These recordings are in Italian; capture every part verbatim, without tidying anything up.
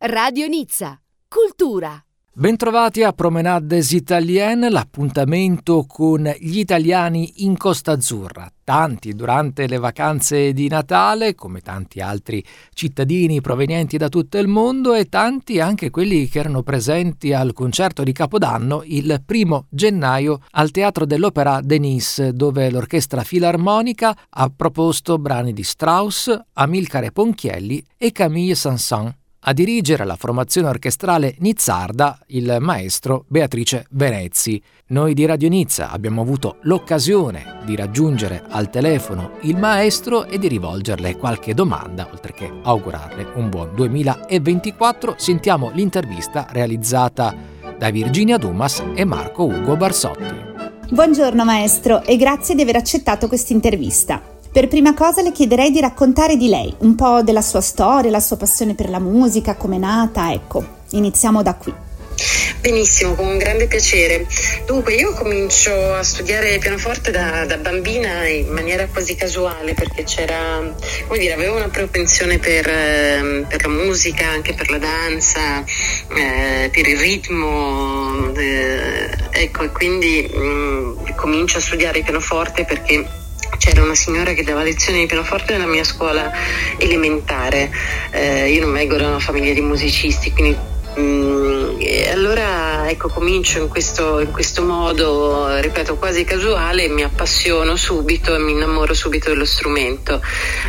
Radio Nizza. Cultura. Bentrovati a Promenades Italienne, l'appuntamento con gli italiani in Costa Azzurra. Tanti durante le vacanze di Natale, come tanti altri cittadini provenienti da tutto il mondo, e tanti anche quelli che erano presenti al concerto di Capodanno il primo gennaio al Teatro dell'Opéra de Nice, dove l'Orchestra Filarmonica ha proposto brani di Strauss, Amilcare Ponchielli e Camille Saint-Saëns. A dirigere la formazione orchestrale nizzarda il maestro Beatrice Venezzi. Noi di Radio Nizza abbiamo avuto l'occasione di raggiungere al telefono il maestro e di rivolgerle qualche domanda, oltre che augurarle un buon duemilaventiquattro. Sentiamo l'intervista realizzata da Virginia Dumas e Marco Ugo Barsotti. Buongiorno maestro e grazie di aver accettato questa intervista. Per prima cosa le chiederei di raccontare di lei, un po' della sua storia, la sua passione per la musica, come è nata, ecco, iniziamo da qui. Benissimo, con grande piacere. Dunque io comincio a studiare pianoforte da, da bambina in maniera quasi casuale, perché c'era, come dire, avevo una propensione per, eh, per la musica, anche per la danza, eh, per il ritmo, eh, ecco, e quindi mh, comincio a studiare pianoforte perché c'era una signora che dava lezioni di pianoforte nella mia scuola elementare. Eh, io non vengo da una famiglia di musicisti, quindi mm, e allora ecco comincio in questo, in questo modo, ripeto, quasi casuale, mi appassiono subito e mi innamoro subito dello strumento.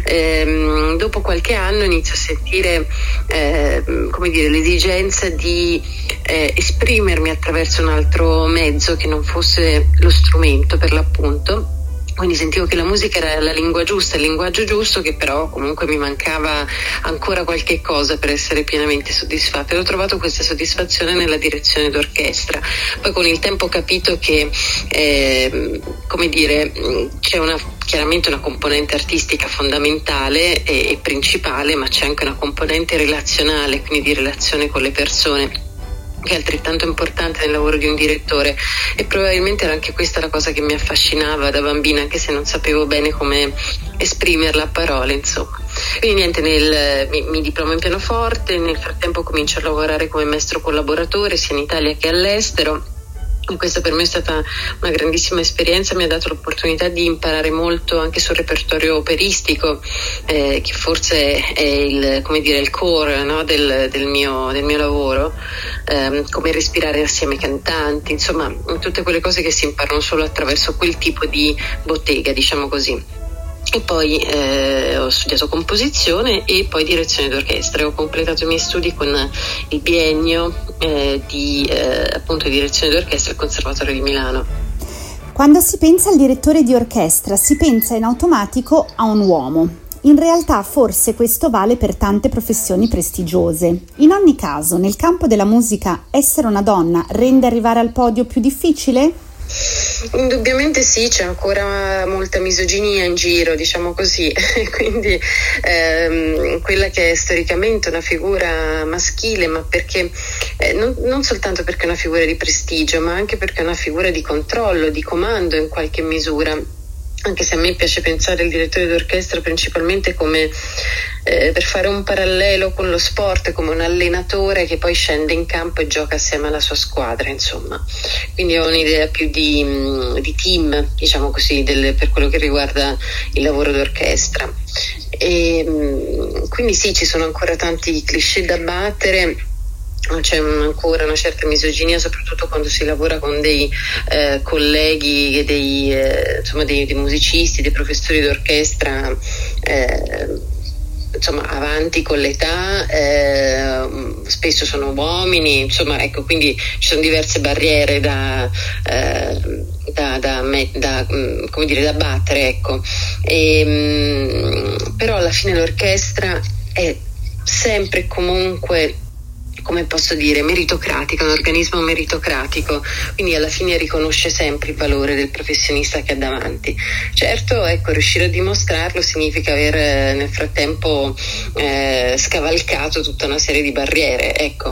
Eh, dopo qualche anno inizio a sentire eh, come dire, l'esigenza di eh, esprimermi attraverso un altro mezzo che non fosse lo strumento, per l'appunto. Quindi sentivo che la musica era la lingua giusta, il linguaggio giusto, che però comunque mi mancava ancora qualche cosa per essere pienamente soddisfatta. E ho trovato questa soddisfazione nella direzione d'orchestra. Poi con il tempo ho capito che, eh, come dire, c'è una chiaramente una componente artistica fondamentale e, e principale, ma c'è anche una componente relazionale, quindi di relazione con le persone, che è altrettanto importante nel lavoro di un direttore, e probabilmente era anche questa la cosa che mi affascinava da bambina, anche se non sapevo bene come esprimerla a parole, insomma. Quindi niente, nel, mi, mi diplomo in pianoforte, nel frattempo comincio a lavorare come maestro collaboratore sia in Italia che all'estero. E questa per me è stata una grandissima esperienza, mi ha dato l'opportunità di imparare molto anche sul repertorio operistico, eh, che forse è il, come dire, il core, no, del, del, mio, del mio lavoro, eh, come respirare assieme ai cantanti, insomma tutte quelle cose che si imparano solo attraverso quel tipo di bottega, diciamo così. E poi eh, ho studiato composizione e poi direzione d'orchestra. Ho completato i miei studi con il biennio eh, di eh, appunto direzione d'orchestra al Conservatorio di Milano. Quando si pensa al direttore di orchestra si pensa in automatico a un uomo. In realtà forse questo vale per tante professioni prestigiose. In ogni caso, nel campo della musica, essere una donna rende arrivare al podio più difficile? Indubbiamente sì, c'è ancora molta misoginia in giro, diciamo così, quindi ehm, quella che è storicamente una figura maschile, ma perché eh, non, non soltanto perché è una figura di prestigio, ma anche perché è una figura di controllo, di comando in qualche misura. Anche se a me piace pensare al direttore d'orchestra principalmente come eh, per fare un parallelo con lo sport, come un allenatore che poi scende in campo e gioca assieme alla sua squadra, insomma. Quindi ho un'idea più di, di team, diciamo così, del, per quello che riguarda il lavoro d'orchestra. E quindi sì, ci sono ancora tanti cliché da battere. C'è un, ancora una certa misoginia, soprattutto quando si lavora con dei eh, colleghi, dei, eh, insomma, dei, dei musicisti, dei professori d'orchestra eh, insomma avanti con l'età, eh, spesso sono uomini, insomma ecco, quindi ci sono diverse barriere da, eh, da, da, da, come dire, da battere, ecco. E, però alla fine l'orchestra è sempre e comunque, come posso dire, meritocratica, un organismo meritocratico, quindi alla fine riconosce sempre il valore del professionista che ha davanti. Certo, ecco, riuscire a dimostrarlo significa aver nel frattempo eh, scavalcato tutta una serie di barriere, ecco.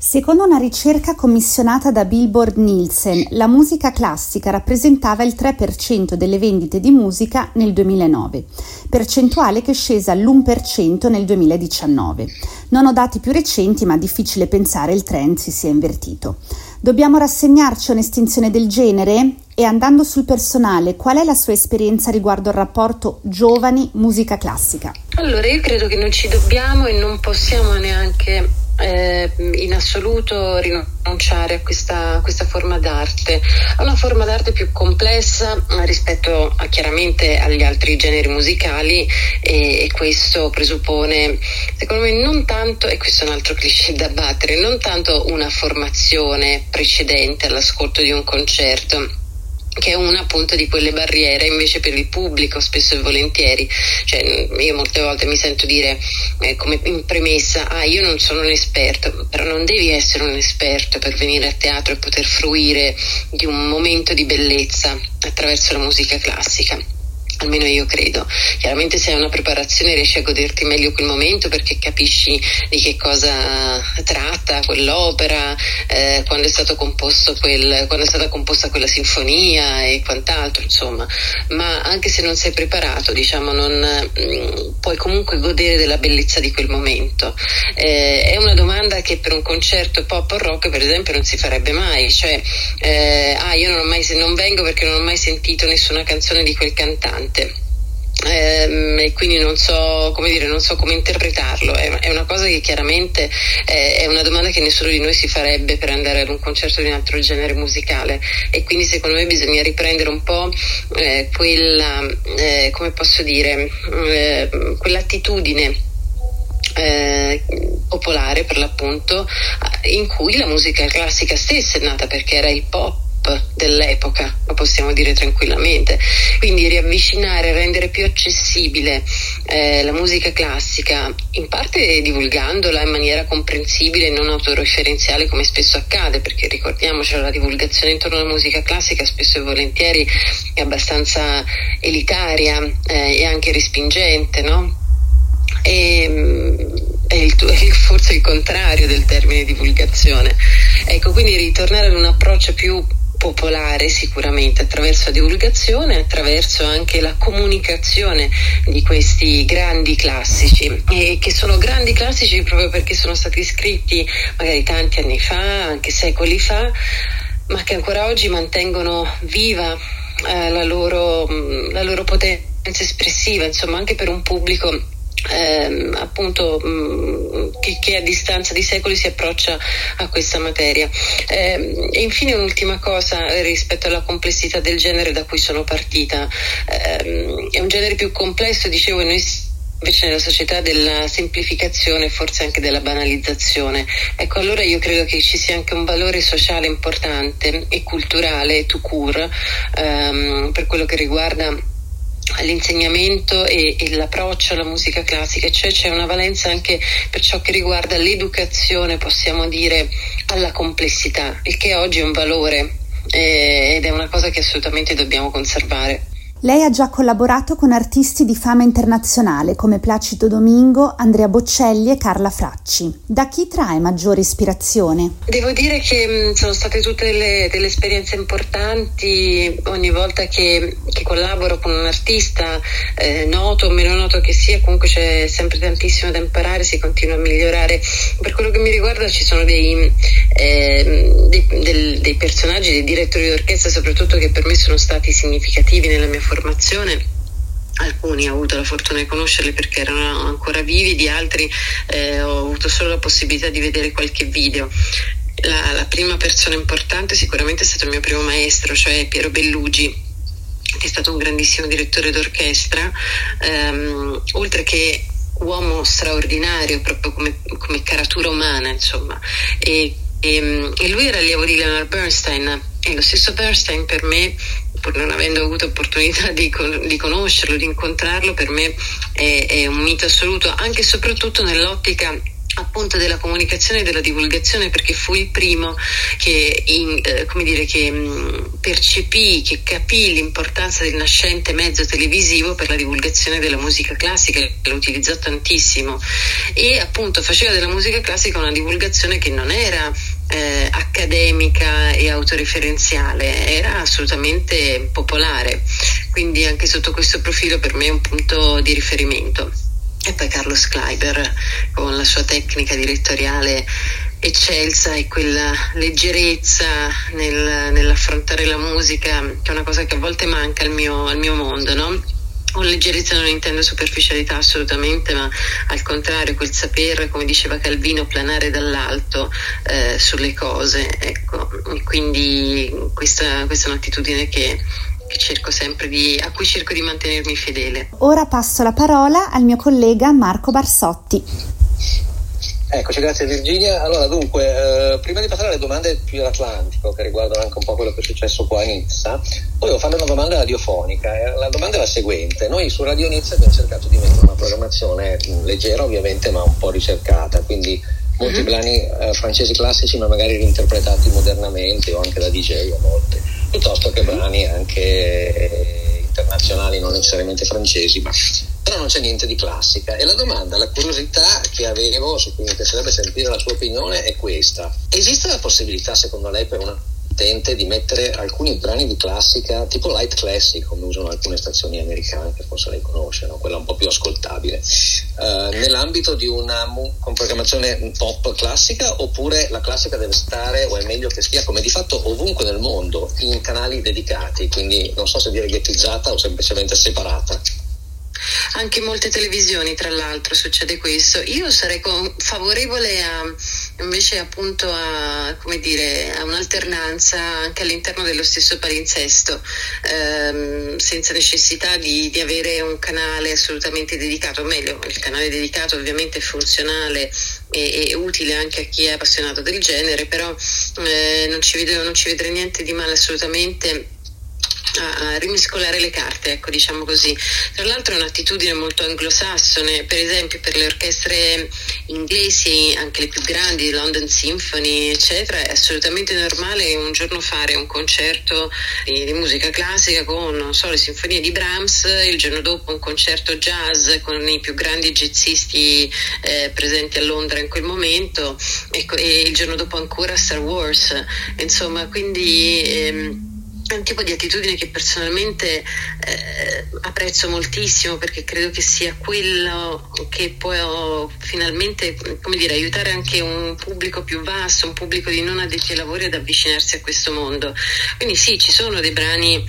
Secondo una ricerca commissionata da Billboard Nielsen, la musica classica rappresentava il tre per cento delle vendite di musica nel duemilanove, percentuale che è scesa all'uno per cento nel duemiladiciannove. Non ho dati più recenti, ma difficile pensare il trend si sia invertito. Dobbiamo rassegnarci a un'estinzione del genere? E andando sul personale, qual è la sua esperienza riguardo il rapporto giovani-musica classica? Allora, io credo che non ci dobbiamo e non possiamo neanche eh, in assoluto rinunciare a questa, questa forma d'arte. È una forma d'arte più complessa rispetto a, chiaramente agli altri generi musicali e, e questo presuppone, secondo me, non tanto, e questo è un altro cliché da battere, non tanto una formazione precedente all'ascolto di un concerto, che è una appunto di quelle barriere invece per il pubblico spesso e volentieri. Cioè, io molte volte mi sento dire eh, come in premessa: ah, io non sono un esperto, però non devi essere un esperto per venire a teatro e poter fruire di un momento di bellezza attraverso la musica classica. Almeno io credo. Chiaramente se hai una preparazione riesci a goderti meglio quel momento perché capisci di che cosa tratta quell'opera, eh, quando è stato composto quel, quando è stata composta quella sinfonia e quant'altro, insomma. Ma anche se non sei preparato, diciamo, non mh, puoi comunque godere della bellezza di quel momento. Eh, è una domanda che per un concerto pop o rock, per esempio, non si farebbe mai. Cioè, eh, ah, io non ho mai, non vengo perché non ho mai sentito nessuna canzone di quel cantante. Ehm, e quindi non so come dire, non so come interpretarlo. È, è una cosa che chiaramente è, è una domanda che nessuno di noi si farebbe per andare ad un concerto di un altro genere musicale, e quindi secondo me bisogna riprendere un po' eh, quella eh, come posso dire eh, quell'attitudine eh, popolare, per l'appunto, in cui la musica classica stessa è nata, perché era il pop dell'epoca, lo possiamo dire tranquillamente. Quindi riavvicinare, rendere più accessibile eh, la musica classica, in parte divulgandola in maniera comprensibile e non autoreferenziale come spesso accade, perché ricordiamoci, la divulgazione intorno alla musica classica spesso e volentieri è abbastanza elitaria eh, e anche respingente, no? E, è il, è forse il contrario del termine divulgazione. Ecco, quindi ritornare ad un approccio più popolare, sicuramente attraverso la divulgazione, attraverso anche la comunicazione di questi grandi classici, e che sono grandi classici proprio perché sono stati scritti magari tanti anni fa, anche secoli fa, ma che ancora oggi mantengono viva eh, la loro, la loro potenza espressiva, insomma, anche per un pubblico Eh, appunto mh, che, che a distanza di secoli si approccia a questa materia. Eh, e infine un'ultima cosa rispetto alla complessità del genere da cui sono partita. Eh, è un genere più complesso, dicevo, e noi invece nella società della semplificazione, forse anche della banalizzazione. Ecco, allora io credo che ci sia anche un valore sociale importante e culturale tout court ehm, per quello che riguarda all'insegnamento e, e l'approccio alla musica classica, cioè c'è una valenza anche per ciò che riguarda l'educazione, possiamo dire, alla complessità, il che oggi è un valore eh, ed è una cosa che assolutamente dobbiamo conservare. Lei ha già collaborato con artisti di fama internazionale come Placido Domingo, Andrea Bocelli e Carla Fracci. Da chi trae maggiore ispirazione? Devo dire che mh, sono state tutte delle, delle esperienze importanti. Ogni volta che, che collaboro con un artista, eh, noto o meno noto che sia, comunque c'è sempre tantissimo da imparare, si continua a migliorare. Per quello che mi riguarda ci sono dei, eh, dei, del, dei personaggi, dei direttori d'orchestra soprattutto, che per me sono stati significativi nella mia formazione. Alcuni ho avuto la fortuna di conoscerli perché erano ancora vivi, di altri eh, ho avuto solo la possibilità di vedere qualche video. La, la prima persona importante sicuramente è stato il mio primo maestro, cioè Piero Bellugi, che è stato un grandissimo direttore d'orchestra, ehm, oltre che uomo straordinario proprio come, come caratura umana, insomma. E, e, e lui era allievo di Leonard Bernstein, e lo stesso Bernstein per me, pur non avendo avuto opportunità di, con, di conoscerlo, di incontrarlo, per me è, è un mito assoluto, anche e soprattutto nell'ottica appunto della comunicazione e della divulgazione, perché fu il primo che, in, eh, come dire, che mh, percepì, che capì l'importanza del nascente mezzo televisivo per la divulgazione della musica classica, lo utilizzò tantissimo e appunto faceva della musica classica una divulgazione che non era eh, accademica e autoreferenziale, era assolutamente popolare, quindi anche sotto questo profilo per me è un punto di riferimento. E poi Carlos Kleiber con la sua tecnica direttoriale eccelsa e quella leggerezza nel, nell'affrontare la musica, che è una cosa che a volte manca al mio, al mio mondo, no? Con leggerezza non intendo superficialità assolutamente, ma al contrario quel saper, come diceva Calvino, planare dall'alto eh, sulle cose, ecco. Quindi questa, questa è un'attitudine che Che cerco sempre di, a cui cerco di mantenermi fedele. Ora passo la parola al mio collega Marco Barsotti. Eccoci, grazie Virginia. Allora dunque, eh, prima di passare alle domande più dell'Atlantico, che riguardano anche un po' quello che è successo qua a Nizza, volevo fare una domanda radiofonica. La domanda è la seguente: noi su Radio Nizza abbiamo cercato di mettere una programmazione leggera ovviamente, ma un po' ricercata, quindi molti mm-hmm. brani eh, francesi classici ma magari reinterpretati modernamente o anche da D J a volte, piuttosto che brani anche internazionali, non necessariamente francesi, ma però non c'è niente di classica. E la domanda, la curiosità che avevo, su cui mi piacerebbe sentire la sua opinione, è questa: esiste la possibilità, secondo lei, per una utente di mettere alcuni brani di classica tipo light classic, come usano alcune stazioni americane che forse lei conosce, no? Quella un po' più ascoltabile, uh, nell'ambito di una con programmazione pop classica, oppure la classica deve stare, o è meglio che stia come di fatto ovunque nel mondo, in canali dedicati, quindi non so se dire ghettizzata o semplicemente separata? Anche molte televisioni, tra l'altro, succede questo. Io sarei con, favorevole a invece appunto a, come dire, a un'alternanza anche all'interno dello stesso palinsesto, ehm, senza necessità di, di avere un canale assolutamente dedicato. O meglio, il canale dedicato ovviamente è funzionale e, e utile anche a chi è appassionato del genere, però eh, non ci vedo, non ci vedrei niente di male assolutamente a rimescolare le carte, ecco, diciamo così. Tra l'altro è un'attitudine molto anglosassone, per esempio per le orchestre inglesi, anche le più grandi, London Symphony eccetera, è assolutamente normale un giorno fare un concerto di, di musica classica con, non so, le sinfonie di Brahms, il giorno dopo un concerto jazz con i più grandi jazzisti eh, presenti a Londra in quel momento, ecco, e il giorno dopo ancora Star Wars, insomma, quindi ehm, è un tipo di attitudine che personalmente eh, apprezzo moltissimo, perché credo che sia quello che può finalmente, come dire, aiutare anche un pubblico più vasto, un pubblico di non addetti ai lavori, ad avvicinarsi a questo mondo. Quindi sì, ci sono dei brani,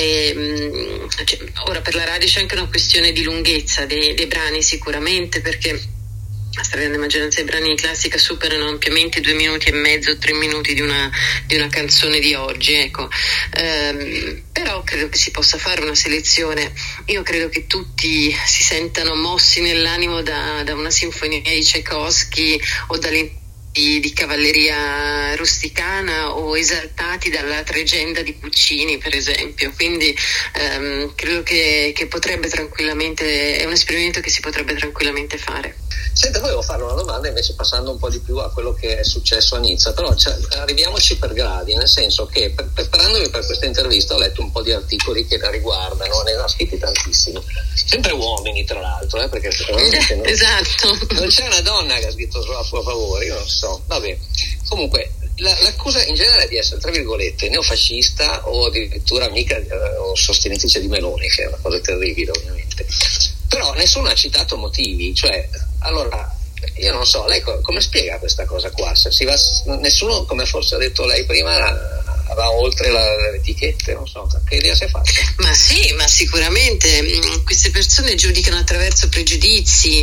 eh, cioè, ora per la radio c'è anche una questione di lunghezza dei, dei brani sicuramente, perché la stragrande maggioranza dei brani di classica superano ampiamente due minuti e mezzo, tre minuti di una, di una canzone di oggi, ecco. Ehm, però credo che si possa fare una selezione. Io credo che tutti si sentano mossi nell'animo da, da una sinfonia di Tchaikovsky o dall'interno Di, di cavalleria rusticana, o esaltati dalla tregenda di Puccini, per esempio. Quindi ehm, credo che, che potrebbe tranquillamente, è un esperimento che si potrebbe tranquillamente fare. Senta, volevo fare una domanda invece passando un po' di più a quello che è successo a Nizza, però cioè, arriviamoci per gradi, nel senso che per, preparandomi per questa intervista ho letto un po' di articoli che la riguardano, ne ho scritti tantissimi, sempre uomini tra l'altro, eh, perché non, esatto. non c'è una donna che ha scritto a suo favore, io non so, vabbè. Comunque la, l'accusa in genere è di essere, tra virgolette, neofascista o addirittura amica eh, o sostenitrice di Meloni, che è una cosa terribile ovviamente. Però nessuno ha citato motivi, cioè, allora, io non so, lei co- come spiega questa cosa qua? Se si va, nessuno, come forse ha detto lei prima, va oltre la, le etichette, non so, che idea si è fatta? Ma sì, ma sicuramente queste persone giudicano attraverso pregiudizi,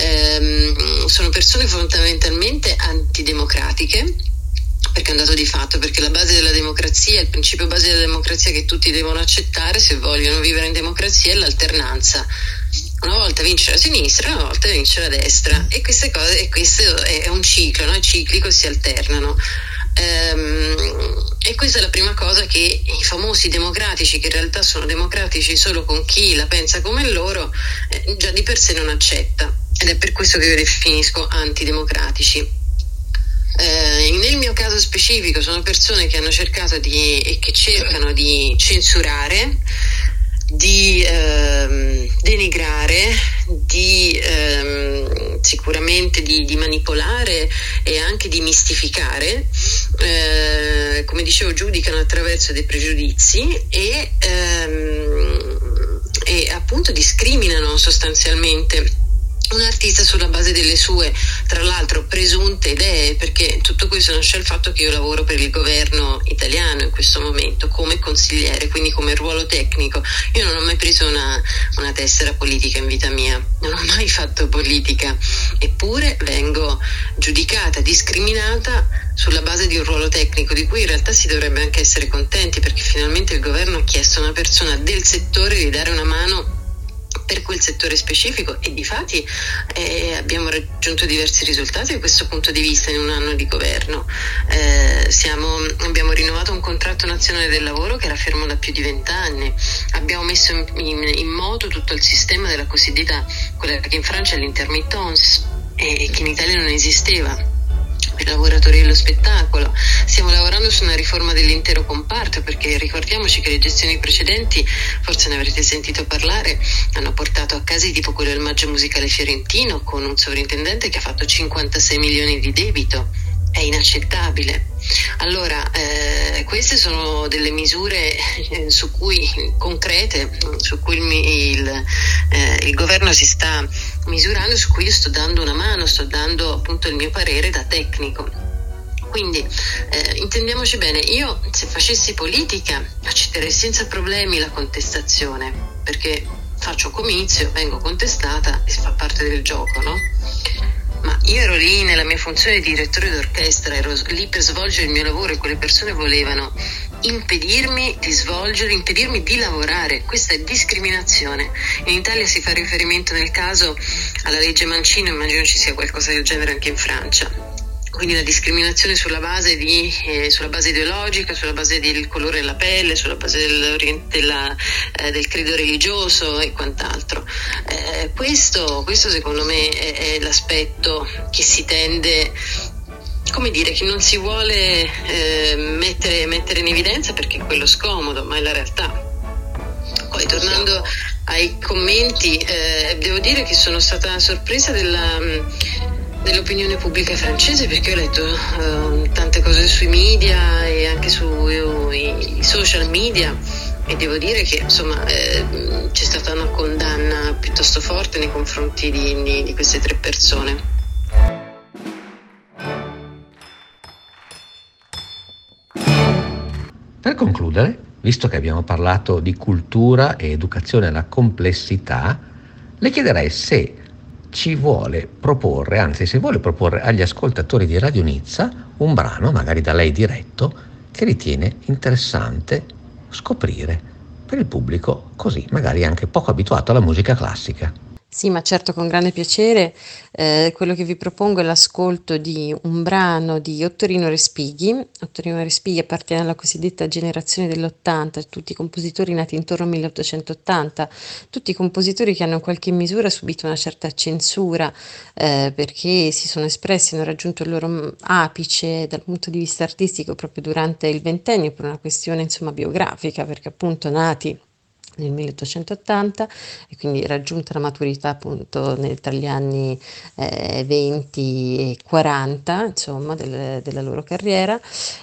ehm, sono persone fondamentalmente antidemocratiche, perché è un dato di fatto, perché la base della democrazia, il principio base della democrazia che tutti devono accettare se vogliono vivere in democrazia, è l'alternanza. Una volta vince la sinistra, una volta vince la destra, e queste cose, e questo è un ciclo, no? È ciclico, si alternano. Ehm, e questa è la prima cosa che i famosi democratici, che in realtà sono democratici solo con chi la pensa come loro, eh, già di per sé non accetta. ed è per questo che io definisco antidemocratici. Eh, nel mio caso specifico sono persone che hanno cercato di e che cercano di censurare, di ehm, denigrare, di ehm, sicuramente di, di manipolare e anche di mistificare, eh, come dicevo, giudicano attraverso dei pregiudizi e, ehm, e appunto discriminano sostanzialmente un artista sulla base delle sue, tra l'altro, presunte idee, perché tutto questo nasce dal fatto che io lavoro per il governo italiano in questo momento come consigliere, quindi come ruolo tecnico. Io non ho mai preso una, una tessera politica in vita mia, non ho mai fatto politica, eppure vengo giudicata, discriminata sulla base di un ruolo tecnico di cui in realtà si dovrebbe anche essere contenti, perché finalmente il governo ha chiesto a una persona del settore di dare una mano per quel settore specifico e difatti eh, abbiamo raggiunto diversi risultati da questo punto di vista in un anno di governo. Eh, siamo, abbiamo rinnovato un contratto nazionale del lavoro che era fermo da più di vent'anni, abbiamo messo in, in, in moto tutto il sistema della cosiddetta, quella che in Francia è l'intermittence e che in Italia non esisteva, per i lavoratori dello spettacolo. Stiamo lavorando su una riforma dell'intero comparto, perché ricordiamoci che le gestioni precedenti, forse ne avrete sentito parlare, hanno portato a casi tipo quello del Maggio Musicale Fiorentino, con un sovrintendente che ha fatto cinquantasei milioni di debito. È inaccettabile. Allora, eh, queste sono delle misure eh, su cui concrete, su cui il, il, eh, il governo si sta misurando, su cui io sto dando una mano, sto dando appunto il mio parere da tecnico. Quindi eh, intendiamoci bene, io se facessi politica accetterei senza problemi la contestazione, perché faccio comizio, vengo contestata e fa parte del gioco, no? Ma io ero lì nella mia funzione di direttore d'orchestra, ero lì per svolgere il mio lavoro e quelle persone volevano impedirmi di svolgere, impedirmi di lavorare. Questa è discriminazione. In Italia si fa riferimento nel caso alla legge Mancino, immagino ci sia qualcosa del genere anche in Francia. Quindi la discriminazione sulla base di eh, sulla base ideologica, sulla base del colore della pelle, sulla base del, della, eh, del credo religioso e quant'altro. Eh, questo, questo secondo me è, è l'aspetto che si tende, come dire, che non si vuole eh, mettere, mettere in evidenza perché è quello scomodo, ma è la realtà. Poi tornando ai commenti, eh, devo dire che sono stata sorpresa della dell'opinione pubblica francese, perché ho letto uh, tante cose sui media e anche sui social media e devo dire che insomma eh, c'è stata una condanna piuttosto forte nei confronti di, di, di queste tre persone. Per concludere, visto che abbiamo parlato di cultura e educazione alla complessità, le chiederei se ci vuole proporre, anzi se vuole proporre agli ascoltatori di Radio Nizza un brano, magari da lei diretto, che ritiene interessante scoprire per il pubblico così, magari anche poco abituato alla musica classica. Sì, ma certo, con grande piacere. Eh, quello che vi propongo è l'ascolto di un brano di Ottorino Respighi. Ottorino Respighi appartiene alla cosiddetta generazione dell'ottanta, tutti i compositori nati intorno al milleottocentottanta, tutti i compositori che hanno in qualche misura subito una certa censura eh, perché si sono espressi, hanno raggiunto il loro apice dal punto di vista artistico proprio durante il ventennio, per una questione insomma biografica, perché appunto nati nel milleottocentottanta e quindi raggiunta la maturità appunto nel, tra gli anni eh, venti e quaranta insomma del, della loro carriera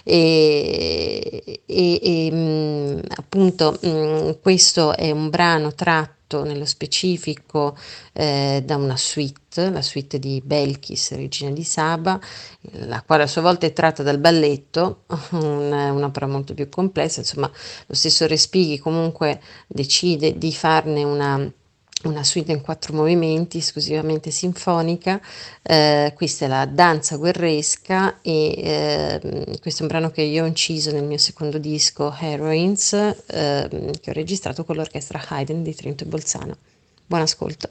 e, e, e mh, appunto mh, questo è un brano tratto nello specifico eh, da una suite, la suite di Belkis, regina di Saba, la quale a sua volta è tratta dal balletto, un, un'opera molto più complessa. Insomma, lo stesso Respighi comunque decide di farne una una suite in quattro movimenti esclusivamente sinfonica. Eh, questa è la danza guerresca e eh, questo è un brano che io ho inciso nel mio secondo disco Heroines, eh, che ho registrato con l'orchestra Haydn di Trento e Bolzano. Buon ascolto.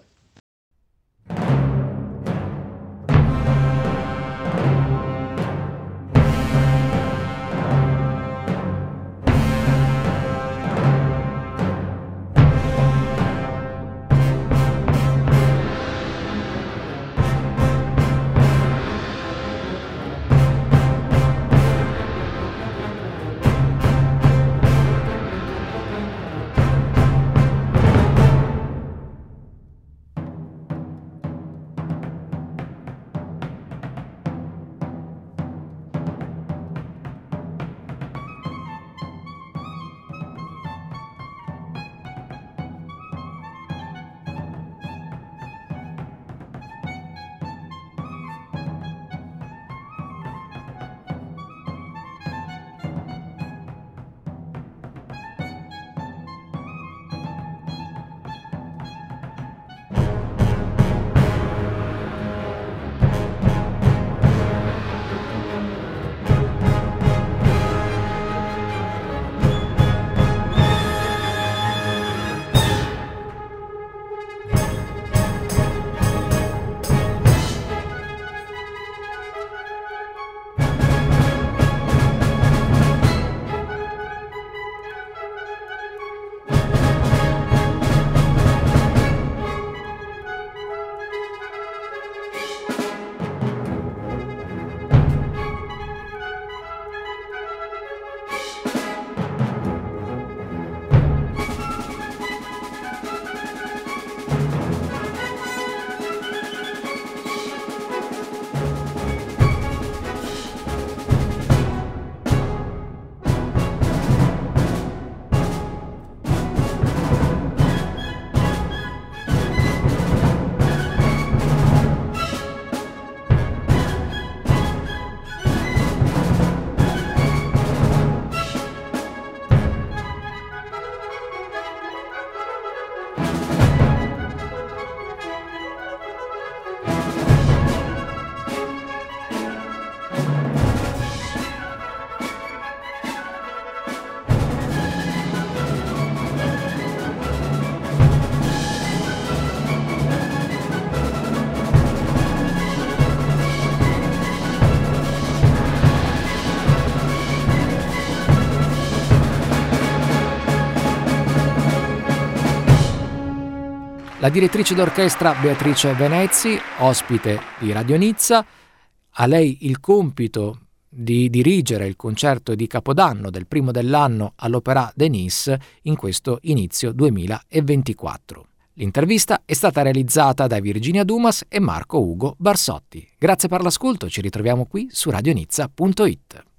La direttrice d'orchestra Beatrice Venezzi, ospite di Radio Nizza. A lei il compito di dirigere il concerto di Capodanno del primo dell'anno all'Opéra de Nice in questo inizio duemilaventiquattro. L'intervista è stata realizzata da Virginia Dumas e Marco Ugo Barsotti. Grazie per l'ascolto, ci ritroviamo qui su radio nizza punto it.